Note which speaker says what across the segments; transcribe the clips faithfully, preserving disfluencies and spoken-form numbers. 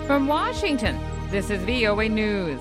Speaker 1: From Washington, this is V O A News.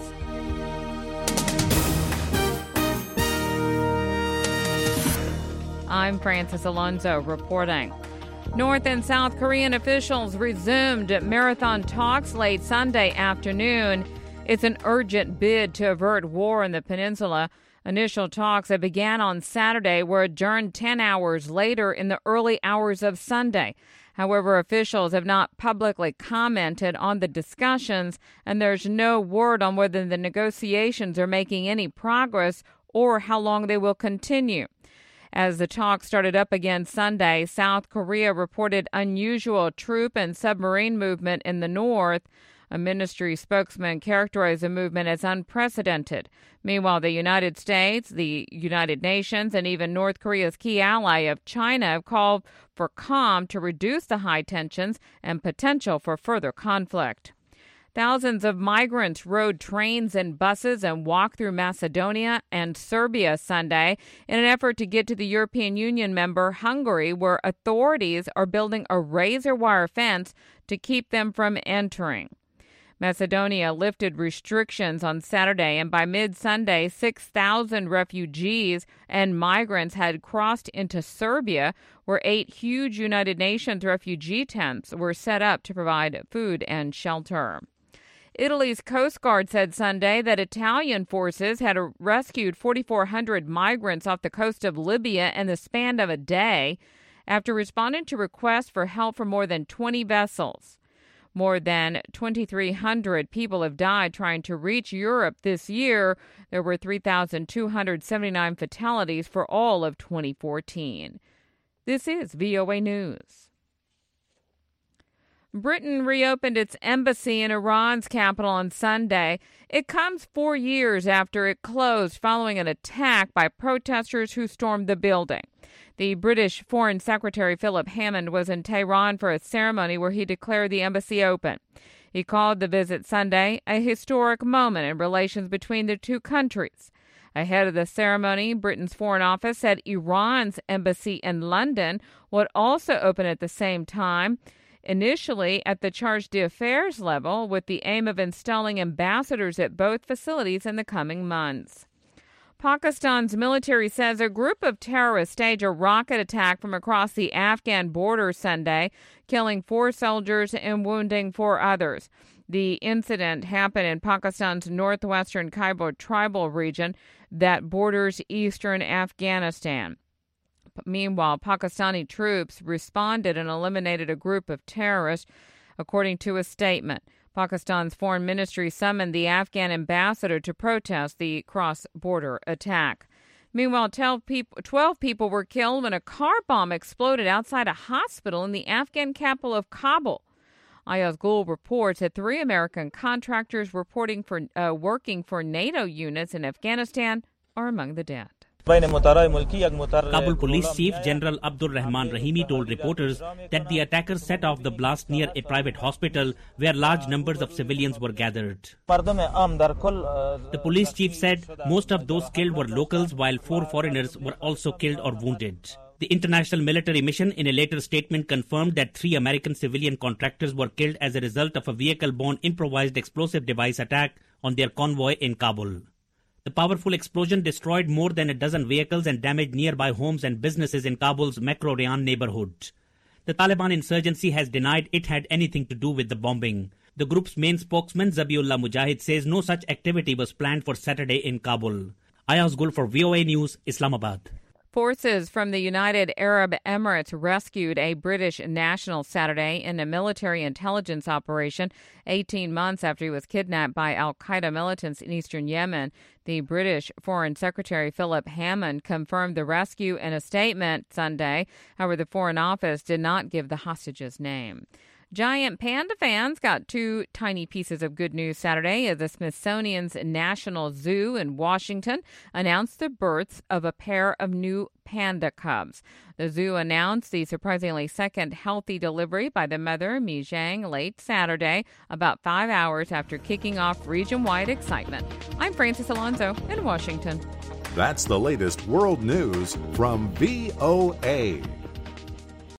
Speaker 1: I'm Francis Alonso reporting. North and South Korean officials resumed marathon talks late Sunday afternoon. It's an urgent bid to avert war in the peninsula. Initial talks that began on Saturday were adjourned ten hours later in the early hours of Sunday. However, officials have not publicly commented on the discussions, and there's no word on whether the negotiations are making any progress or how long they will continue. As the talks started up again Sunday, South Korea reported unusual troop and submarine movement in the north. A ministry spokesman characterized the movement as unprecedented. Meanwhile, the United States, the United Nations, and even North Korea's key ally of China have called for calm to reduce the high tensions and potential for further conflict. Thousands of migrants rode trains and buses and walked through Macedonia and Serbia Sunday in an effort to get to the European Union member Hungary, where authorities are building a razor wire fence to keep them from entering. Macedonia lifted restrictions on Saturday, and by mid-Sunday, six thousand refugees and migrants had crossed into Serbia, where eight huge United Nations refugee tents were set up to provide food and shelter. Italy's Coast Guard said Sunday that Italian forces had rescued forty-four hundred migrants off the coast of Libya in the span of a day after responding to requests for help from more than twenty vessels. More than twenty-three hundred people have died trying to reach Europe this year. There were three thousand two hundred seventy-nine fatalities for all of twenty fourteen. This is V O A News. Britain reopened its embassy in Iran's capital on Sunday. It comes four years after it closed following an attack by protesters who stormed the building. The British Foreign Secretary Philip Hammond was in Tehran for a ceremony where he declared the embassy open. He called the visit Sunday a historic moment in relations between the two countries. Ahead of the ceremony, Britain's Foreign Office said Iran's embassy in London would also open at the same time, initially at the charge d'affaires level, with the aim of installing ambassadors at both facilities in the coming months. Pakistan's military says a group of terrorists staged a rocket attack from across the Afghan border Sunday, killing four soldiers and wounding four others. The incident happened in Pakistan's northwestern Khyber tribal region that borders eastern Afghanistan. Meanwhile, Pakistani troops responded and eliminated a group of terrorists, according to a statement. Pakistan's foreign ministry summoned the Afghan ambassador to protest the cross-border attack. Meanwhile, twelve people, twelve people were killed when a car bomb exploded outside a hospital in the Afghan capital of Kabul. Ayaz Gul reports that three American contractors reporting for uh, working for NATO units in Afghanistan are among the dead.
Speaker 2: Kabul Police Chief General Abdur Rahman Rahimi told reporters that the attackers set off the blast near a private hospital where large numbers of civilians were gathered. The police chief said most of those killed were locals, while four foreigners were also killed or wounded. The international military mission in a later statement confirmed that three American civilian contractors were killed as a result of a vehicle-borne improvised explosive device attack on their convoy in Kabul. The powerful explosion destroyed more than a dozen vehicles and damaged nearby homes and businesses in Kabul's Makro Rayan neighborhood. The Taliban insurgency has denied it had anything to do with the bombing. The group's main spokesman, Zabiullah Mujahid, says no such activity was planned for Saturday in Kabul. Ayaz Gul for V O A News, Islamabad.
Speaker 1: Forces from the United Arab Emirates rescued a British national Saturday in a military intelligence operation eighteen months after he was kidnapped by al-Qaeda militants in eastern Yemen. The British Foreign Secretary Philip Hammond confirmed the rescue in a statement Sunday. However, the Foreign Office did not give the hostage's name. Giant panda fans got two tiny pieces of good news Saturday as the Smithsonian's National Zoo in Washington announced the births of a pair of new panda cubs. The zoo announced the surprisingly second healthy delivery by the mother, Mi Zhang, late Saturday, about five hours after kicking off region-wide excitement. I'm Francis Alonso in Washington.
Speaker 3: That's the latest world news from V O A.